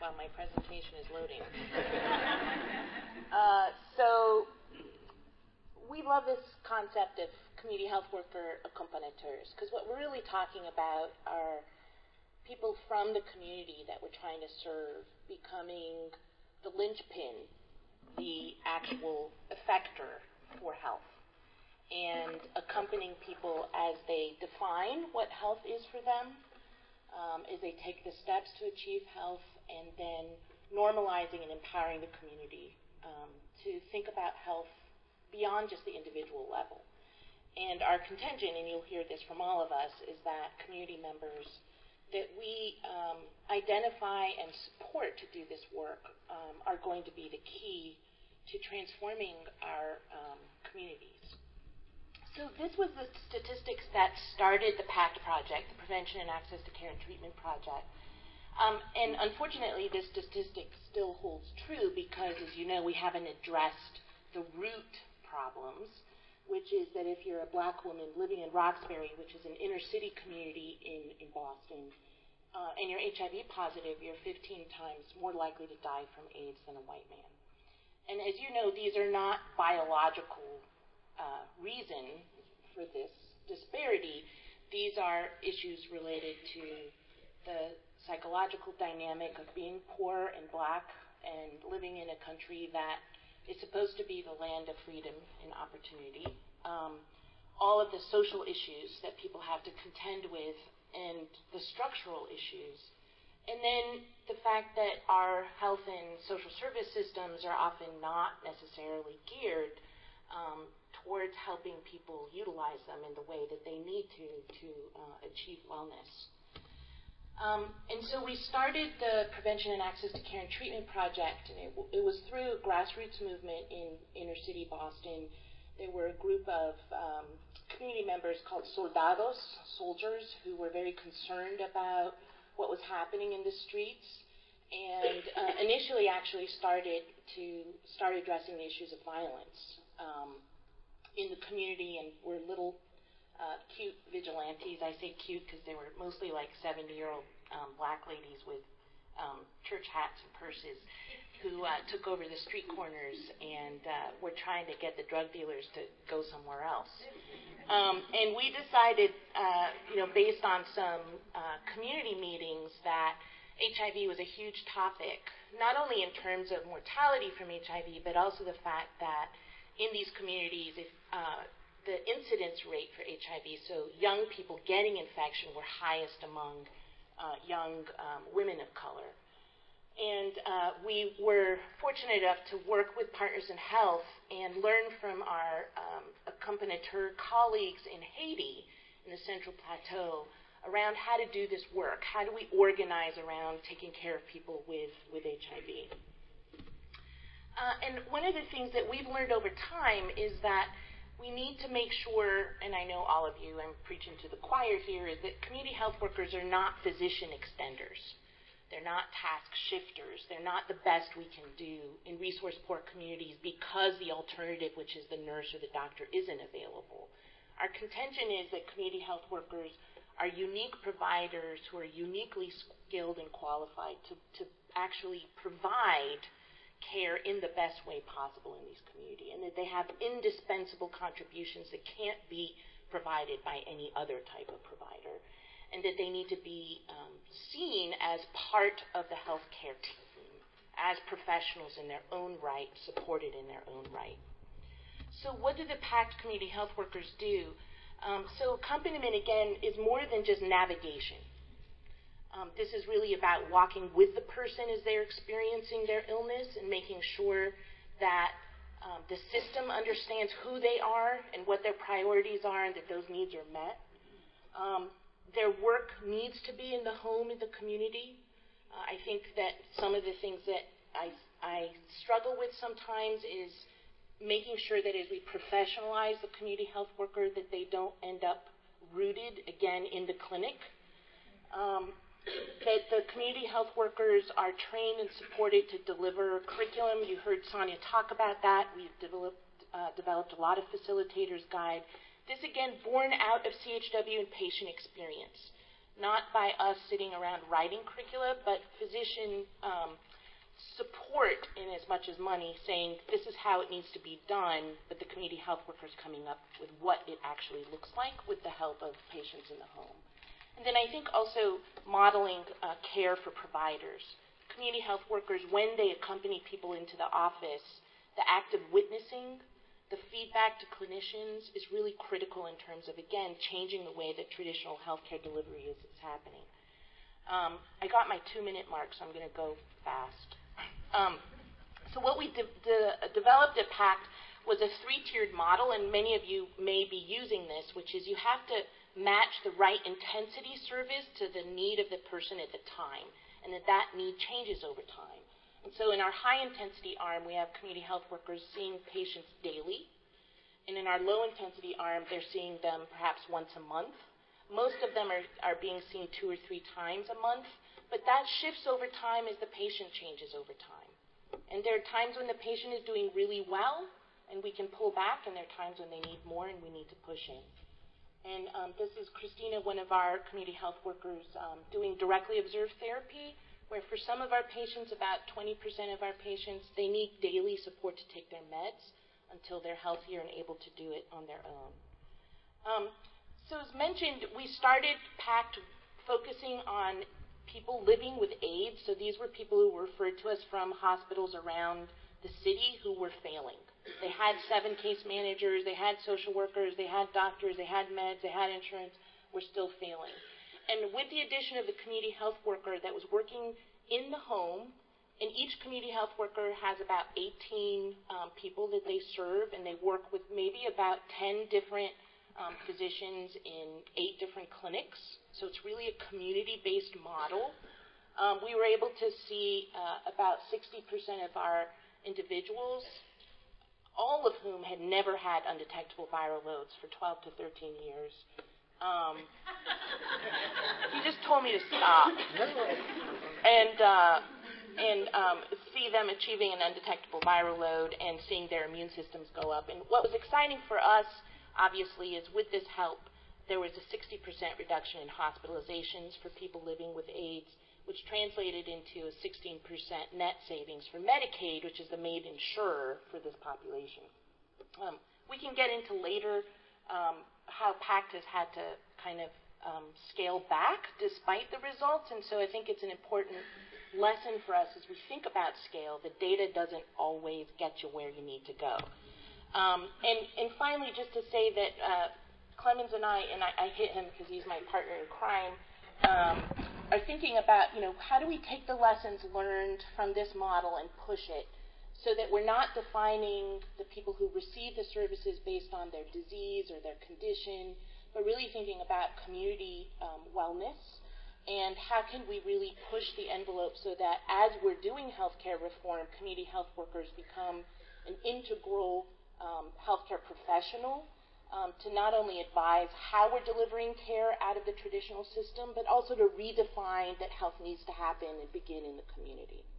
while my presentation is loading. So we love this concept of community health worker accompagnateurs, because what we're really talking about are people from the community that we're trying to serve becoming the linchpin, the actual effector for health, and accompanying people as they define what health is for them, as they take the steps to achieve health, and then normalizing and empowering the community to think about health beyond just the individual level. And our contention, and you'll hear this from all of us, is that community members that we identify and support to do this work are going to be the key to transforming our communities. So this was the statistics that started the PACT project, the Prevention and Access to Care and Treatment project. And unfortunately, this statistic still holds true because, as you know, we haven't addressed the root problems, which is that if you're a black woman living in Roxbury, which is an inner city community in Boston, and you're HIV positive, you're 15 times more likely to die from AIDS than a white man. And as you know, these are not biological reason for this disparity. These are issues related to the psychological dynamic of being poor and black and living in a country that is supposed to be the land of freedom and opportunity. All of the social issues that people have to contend with and the structural issues. And then the fact that our health and social service systems are often not necessarily geared towards helping people utilize them in the way that they need to achieve wellness. And so we started the Prevention and Access to Care and Treatment project, and it was through a grassroots movement in inner city Boston. There were a group of community members called soldados, soldiers, who were very concerned about what was happening in the streets, and initially actually started addressing the issues of violence in the community, and were little cute vigilantes. I say cute because they were mostly like 70-year-old black ladies with church hats and purses who took over the street corners and were trying to get the drug dealers to go somewhere else. And we decided, based on some community meetings, that HIV was a huge topic, not only in terms of mortality from HIV, but also the fact that in these communities, if the incidence rate for HIV, so young people getting infection, were highest among young women of color. And we were fortunate enough to work with Partners in Health and learn from our accompagnateur colleagues in Haiti, in the Central Plateau, around how to do this work. How do we organize around taking care of people with HIV? And one of the things that we've learned over time is that we need to make sure, and I know all of you, I'm preaching to the choir here, is that community health workers are not physician extenders. They're not task shifters. They're not the best we can do in resource-poor communities because the alternative, which is the nurse or the doctor, isn't available. Our contention is that community health workers are unique providers who are uniquely skilled and qualified to actually provide care in the best way possible in these communities, and that they have indispensable contributions that can't be provided by any other type of provider, and that they need to be seen as part of the healthcare team, as professionals in their own right, supported in their own right. So what do the PACT community health workers do? So accompaniment, again, is more than just navigation. This is really about walking with the person as they're experiencing their illness and making sure that the system understands who they are and what their priorities are and that those needs are met. Their work needs to be in the home, in the community. I think that some of the things that I struggle with sometimes is making sure that as we professionalize the community health worker, that they don't end up rooted, again, in the clinic. That the community health workers are trained and supported to deliver curriculum. You heard Sonia talk about that. We've developed a lot of facilitators' guide. This, again, born out of CHW and patient experience. not by us sitting around writing curricula, but physician support in as much as money, saying this is how it needs to be done, but the community health workers coming up with what it actually looks like with the help of patients in the home. And then I think also modeling care for providers. Community health workers, when they accompany people into the office, the act of witnessing, the feedback to clinicians is really critical in terms of, again, changing the way that traditional healthcare delivery is happening. I got my 2-minute mark, so I'm going to go fast. So what we developed at PACT was a 3-tiered model, and many of you may be using this, which is you have to match the right intensity service to the need of the person at the time, and that need changes over time. And so in our high-intensity arm, we have community health workers seeing patients daily, and in our low-intensity arm, they're seeing them perhaps once a month. Most of them are being seen 2 or 3 times a month, but that shifts over time as the patient changes over time. And there are times when the patient is doing really well, and we can pull back, and there are times when they need more, and we need to push in. And this is Christina, one of our community health workers, doing directly observed therapy, where for some of our patients, about 20% of our patients, they need daily support to take their meds until they're healthier and able to do it on their own. So as mentioned, we started PACT focusing on people living with AIDS. So these were people who were referred to us from hospitals around the city who were failing. They had 7 case managers, they had social workers, they had doctors, they had meds, they had insurance, were still failing. And with the addition of the community health worker that was working in the home, and each community health worker has about 18 people that they serve, and they work with maybe about 10 different physicians in 8 different clinics. So it's really a community-based model. We were able to see about 60% of our individuals, all of whom had never had undetectable viral loads for 12 to 13 years. He just told me to stop. And see them achieving an undetectable viral load and seeing their immune systems go up. And what was exciting for us, obviously, is with this help, there was a 60% reduction in hospitalizations for people living with AIDS, which translated into a 16% net savings for Medicaid, which is the main insurer for this population. We can get into later how PACT has had to kind of scale back despite the results, and so I think it's an important lesson for us as we think about scale. The data doesn't always get you where you need to go. And finally, just to say that Clemens and I hit him because he's my partner in crime, are thinking about, how do we take the lessons learned from this model and push it so that we're not defining the people who receive the services based on their disease or their condition, but really thinking about community wellness, and how can we really push the envelope so that as we're doing healthcare reform, community health workers become an integral healthcare professional to not only advise how we're delivering care out of the traditional system, but also to redefine that health needs to happen and begin in the community.